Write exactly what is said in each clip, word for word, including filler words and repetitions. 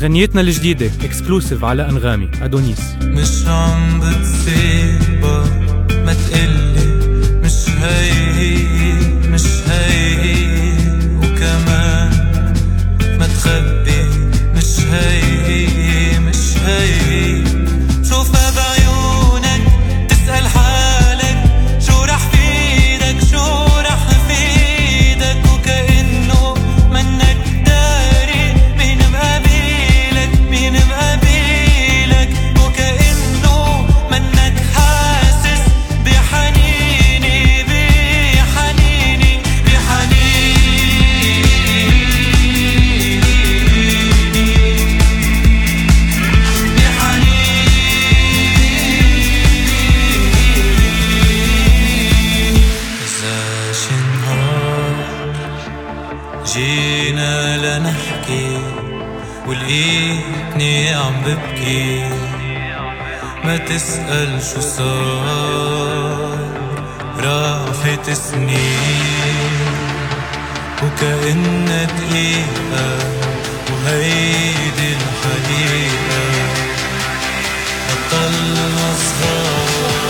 غنيتنا الجديدة اكسكلوسيف على أنغامي أدونيس. مش عم بتصيبها ما تقلي مش هي مش هي وكمان ما تخبي مش هي مش هي. شوفها بعيونك تسأل حالك شو رح فيدك شو رح فيدك وكأنه منك داري مين مقابلك مين مقابلك وكأنه منك حاسس بحنيني بحنيني بحنيني جينا لنحكي ولقيتني عم ببكي ما تسأل شو صار راحت سنين وكأنها دقيقة وهيدي الحقيقة بطلنا صغار.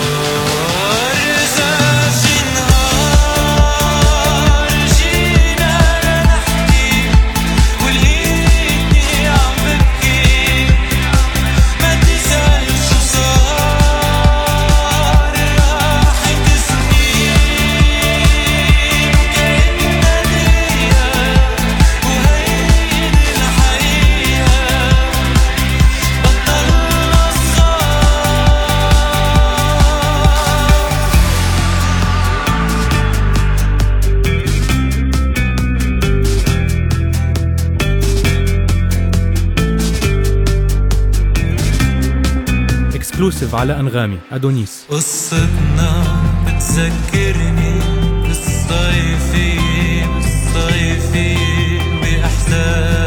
اكسكلوسيف على أنغامي أدونيس. قصتنا بتذكرني بالصيفي بالصيفي بإحساس